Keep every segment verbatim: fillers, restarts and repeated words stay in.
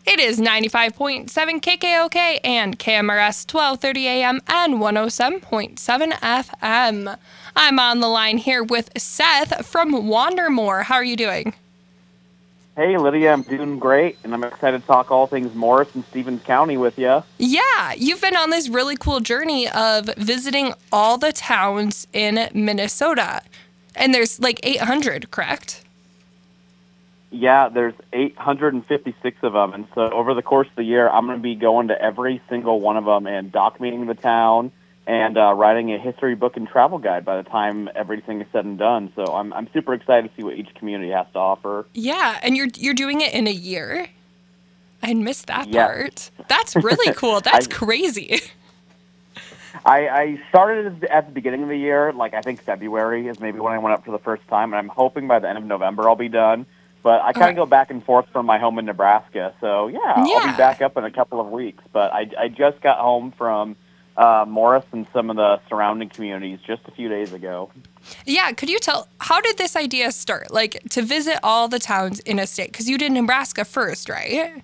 It is ninety-five point seven K K O K and K M R S twelve thirty A M and one oh seven point seven F M. I'm on the line here with Seth from Wandermore. How are you doing? Hey, Lydia, I'm doing great, and I'm excited to talk all things Morris and Stevens County with you. Yeah, you've been on this really cool journey of visiting all the towns in Minnesota. And there's like eight hundred, correct? Yeah, there's eight hundred fifty-six of them, and so over the course of the year, I'm going to be going to every single one of them and documenting the town and uh, writing a history book and travel guide by the time everything is said and done. So I'm I'm super excited to see what each community has to offer. Yeah, and you're you're doing it in a year? I missed that Yes. part. That's really cool. That's I, crazy. I, I started at the beginning of the year, like I think February is maybe when I went up for the first time, and I'm hoping by the end of November I'll be done. But I kind of Okay. go back and forth from my home in Nebraska, so yeah, I'll be Yeah. back up in a couple of weeks. But I, I just got home from uh, Morris and some of the surrounding communities just a few days ago. Yeah, could you tell, how did this idea start? Like, to visit all the towns in a state? Because you did Nebraska first, right?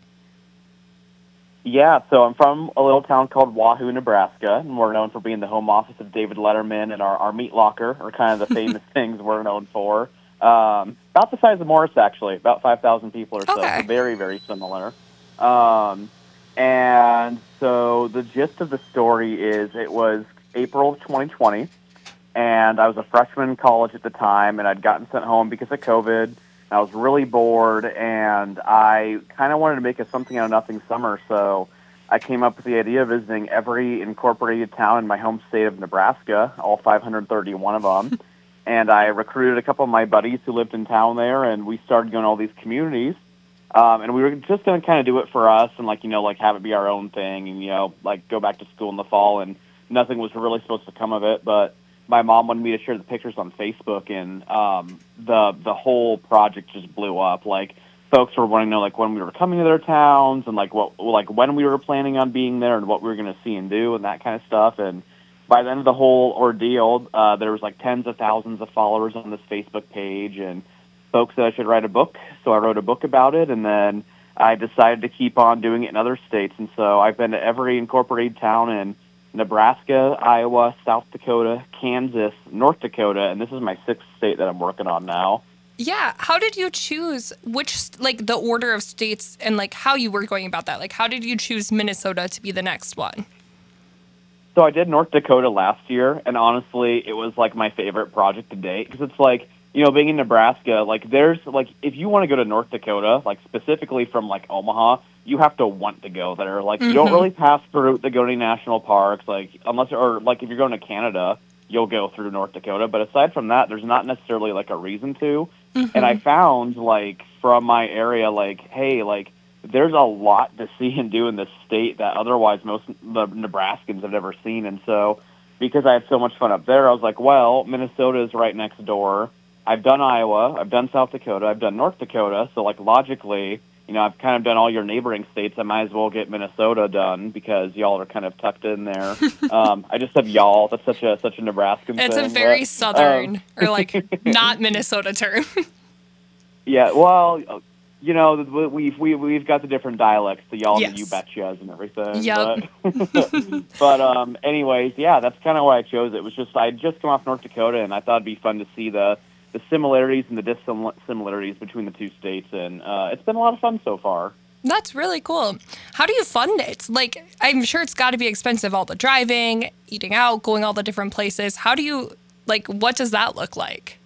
Yeah, so I'm from a little town called Wahoo, Nebraska, and we're known for being the home office of David Letterman, and our, our meat locker are kind of the famous things we're known for. Um, about the size of Morris, actually, about five thousand people or so, Okay. so very, very similar. Um, and so the gist of the story is it was April of twenty twenty, and I was a freshman in college at the time, and I'd gotten sent home because of COVID. I was really bored, and I kind of wanted to make a something out of nothing summer, so I came up with the idea of visiting every incorporated town in my home state of Nebraska, all five hundred thirty-one of them, and I recruited a couple of my buddies who lived in town there, and we started going to all these communities, um, and we were just going to kind of do it for us and, like, you know, like have it be our own thing and, you know, like go back to school in the fall, and nothing was really supposed to come of it, but my mom wanted me to share the pictures on Facebook, and um, the the whole project just blew up. Like, folks were wanting to know like when we were coming to their towns, and like what like when we were planning on being there, and what we were going to see and do, and that kind of stuff. And by the end of the whole ordeal, uh, there was like tens of thousands of followers on this Facebook page, and folks said I should write a book. So I wrote a book about it, and then I decided to keep on doing it in other states. And so I've been to every incorporated town in Nebraska, Iowa, South Dakota, Kansas, North Dakota, and this is my sixth state that I'm working on now. Yeah. How did you choose which, like, the order of states and, like, how you were going about that? Like, how did you choose Minnesota to be the next one? So I did North Dakota last year, and honestly, it was like my favorite project to date because it's like, you know, being in Nebraska, like there's like if you want to go to North Dakota, like specifically from like Omaha, you have to want to go there. Like you don't Mm-hmm. really pass through the Goldie National Parks, like unless or like if you're going to Canada, you'll go through North Dakota. But aside from that, there's not necessarily like a reason to. And I Mm-hmm. found like from my area, like hey, like there's a lot to see and do in this state that otherwise most the Nebraskans have never seen. And so because I had so much fun up there, I was like, well, Minnesota is right next door. I've done Iowa, I've done South Dakota, I've done North Dakota. So like logically, you know, I've kind of done all your neighboring states. I might as well get Minnesota done because y'all are kind of tucked in there. Um, I just have y'all. That's such a such a Nebraskan It's a thing. very But, um, southern or, like, not Minnesota term. yeah, well, you know, we've we, we've got the different dialects, the y'all and the you Yes. betchas and everything. Yep. But but um, anyways, yeah, that's kind of why I chose it. It was just I had just come off North Dakota, and I thought it'd be fun to see the the similarities and the dissimilarities between the two states, and uh, it's been a lot of fun so far. That's really cool. How do you fund it? Like, I'm sure it's got to be expensive, all the driving, eating out, going all the different places. How do you, like, what does that look like?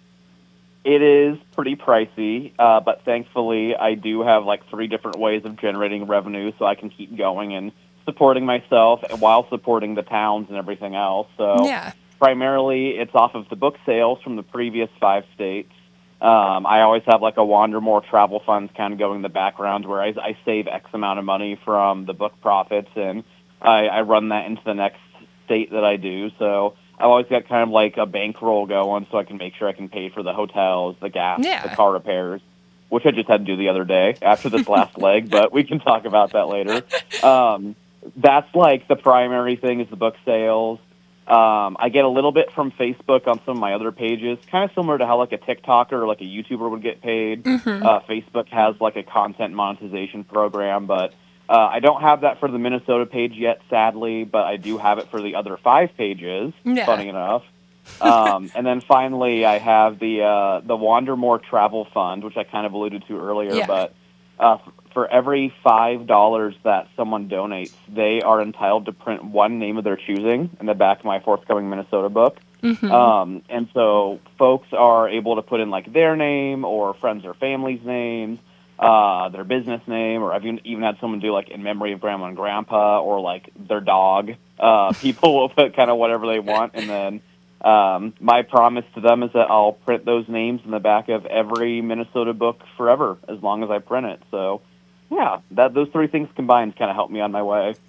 It is pretty pricey, uh, but thankfully I do have like three different ways of generating revenue, so I can keep going and supporting myself while supporting the towns and everything else. So Yeah. primarily, it's off of the book sales from the previous five states. Um, I always have like a Wandermore travel funds kind of going in the background where I, I save X amount of money from the book profits, and I, I run that into the next state that I do. So I've always got kind of like a bankroll going so I can make sure I can pay for the hotels, the gas, the Yeah. car repairs, which I just had to do the other day after this last leg, but we can talk about that later. Um, that's like the primary thing is the book sales. Um, I get a little bit from Facebook on some of my other pages, kind of similar to how like a TikToker or like a YouTuber would get paid. Mm-hmm. Uh, Facebook has like a content monetization program, but uh, I don't have that for the Minnesota page yet, sadly, but I do have it for the other five pages, Yeah. funny enough. Um, and then finally, I have the uh, the Wandermore Travel Fund, which I kind of alluded to earlier, Yeah. but uh, for every five dollars that someone donates, they are entitled to print one name of their choosing in the back of my forthcoming Minnesota book. Mm-hmm. Um, and so folks are able to put in like their name or friends or family's names, uh, their business name, or I've even, even had someone do like in memory of grandma and grandpa or like their dog. Uh, people will put kind of whatever they want, and then um, my promise to them is that I'll print those names in the back of every Minnesota book forever, as long as I print it. So, yeah, that those three things combined kind of help me on my way.